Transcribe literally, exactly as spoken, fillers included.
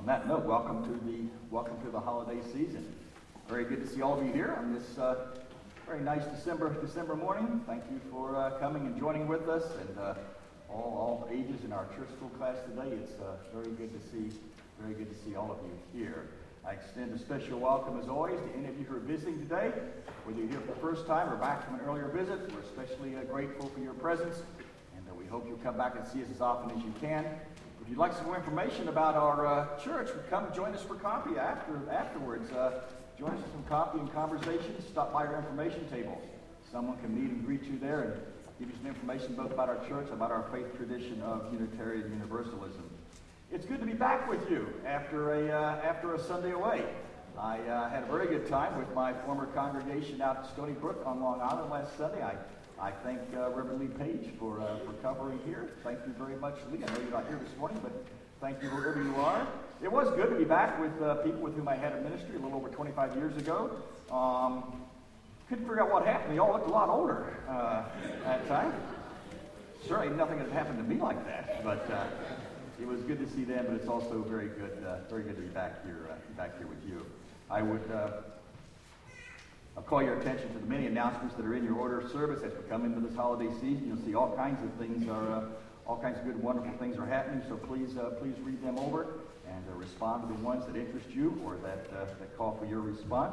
On that note, welcome to the welcome to the holiday season. Very good to see all of you here on this uh, very nice December December morning. Thank you for uh, coming and joining with us, and uh, all all ages in our church school class today. It's uh, very good to see very good to see all of you here. I extend a special welcome, as always, to any of you who are visiting today. Whether you're here for the first time or back from an earlier visit, we're especially uh, grateful for your presence, and uh, we hope you'll come back and see us as often as you can. If you'd like some more information about our uh, church, come join us for coffee after afterwards. Uh, join us for some coffee and conversation. Stop by our information table. Someone can meet and greet you there and give you some information both about our church and about our faith tradition of Unitarian Universalism. It's good to be back with you after a uh, after a Sunday away. I uh, had a very good time with my former congregation out at Stony Brook on Long Island last Sunday. I I thank uh, Reverend Lee Page for uh, for covering here. Thank you very much, Lee. I know you're not here this morning, but thank you wherever you are. It was good to be back with uh, people with whom I had a ministry a little over twenty-five years ago. Um, couldn't figure out what happened. They all looked a lot older uh, at that time. Certainly nothing had happened to me like that, but uh, it was good to see them. But it's also very good, uh, very good to be back here, uh, back here with you. I would. Uh, I'll call your attention to the many announcements that are in your order of service as we come into this holiday season. You'll see all kinds of things are, uh, all kinds of good, wonderful things are happening. So please, uh, please read them over and uh, respond to the ones that interest you or that uh, that call for your response.